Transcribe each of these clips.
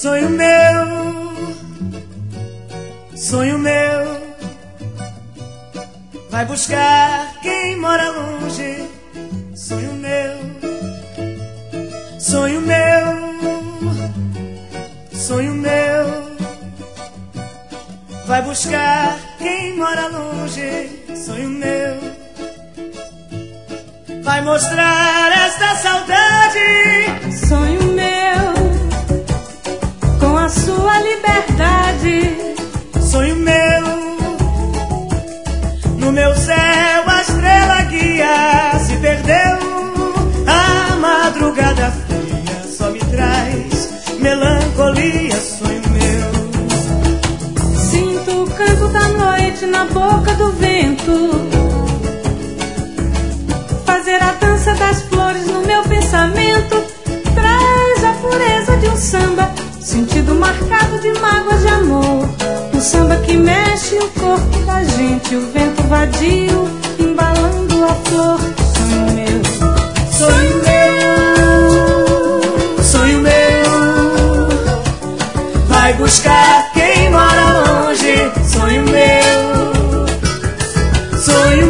Sonho meu, vai buscar quem mora longe. Sonho meu, sonho meu, sonho meu, vai buscar quem mora longe. Sonho meu, vai mostrar esta saudade. Sonho meu, com a sua liberdade. Sonho meu, no meu céu a estrela guia se perdeu. A madrugada fria só me traz melancolia. Sonho meu, sinto o canto da noite na boca do vento, fazer a dança das flores no meu pensamento. Traz a pureza de um samba, sentido marcado de mágoas de amor. Um samba que mexe o corpo da gente, o vento vadio embalando a flor. Sonho meu, sonho meu, sonho meu, vai buscar quem mora longe. Sonho meu, sonho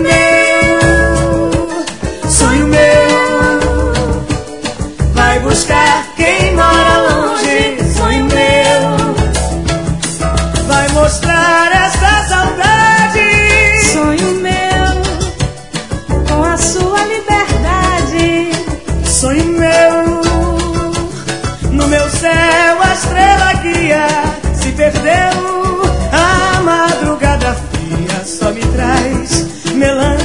meu, sonho meu, vai buscar quem mora longe. Sonho meu, vai mostrar esta saudade. sonho meu, com a sua liberdade. Sonho meu, no meu céu a estrela guia se perdeu. A madrugada fria só me traz melancolia.